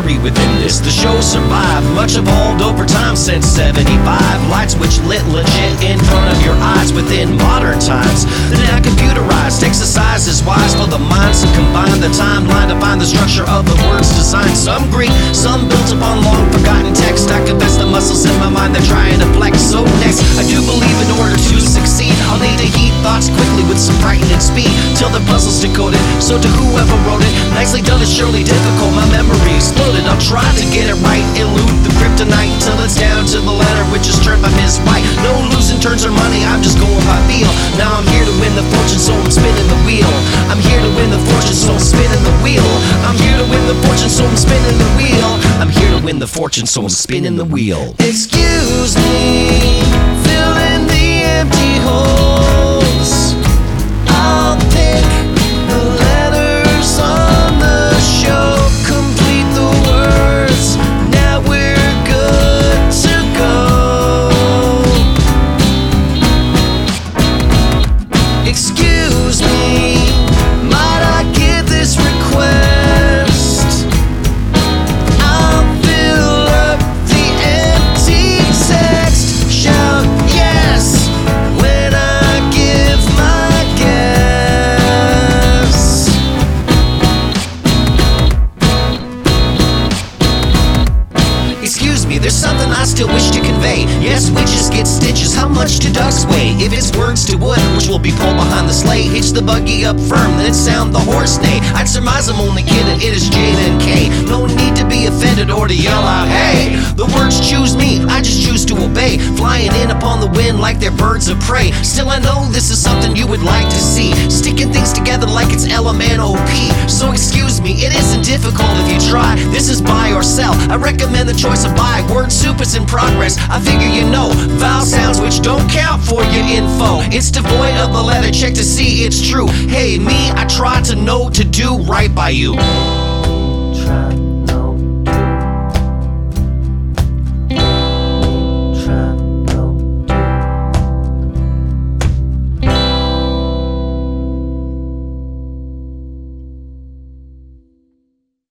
mystery within this. The show survived, much evolved over time since 75. Lights which lit legit in front of your eyes within modern times. They're now computerized, exercise is wise for the minds to combine the timeline to find the structure of the words designed. Some Greek, some built upon long forgotten text. I confess the muscles in my mind they're trying to flex. So next, I do believe in order to succeed, I'll need to heat thoughts quickly with some frightening speed till the puzzle's decoded. So to whoever wrote it, nicely done is surely difficult. My memory exploded. I'll try to get it right, elude the kryptonite till it's down to the letter which is turned by Miss White. No losing turns or money, I'm just going by feel. Now I'm here to win the fortune, so I'm spinning the wheel. I'm here to win the fortune, so I'm spinning the wheel. I'm here to win the fortune, so I'm spinning the wheel. I'm here to win the fortune, so I'm spinning the wheel. Excuse me, fill in the empty holes. I'll pick the letters on the show, complete the words. Now we're good to go. Excuse me, might I get this request? I'll fill up the empty text. Shout yes when I give my guess. Excuse me, there's something I still wish to convey. Yes, witches get stitches, how much do ducks weigh? If it's words to wood, which will be pulled behind the sleigh, hitch the buggy up firm, then sound the horse neigh. I'd surmise I'm only kidding, it is Jane and K. No need to be offended or to yell out, hey! The words choose me, I just choose to obey, flying in upon the wind like they're birds of prey. Still I know this is something you would like to see, sticking things together like it's LMNOP. So excuse me, it isn't difficult if you try. This is buy or sell, I recommend the choice of buy. Word soup is in progress, I figure you know. Vowel sounds which don't count for your info. It's devoid of the letter, check to see it's true. Hey me, I try to know to do right by you. Try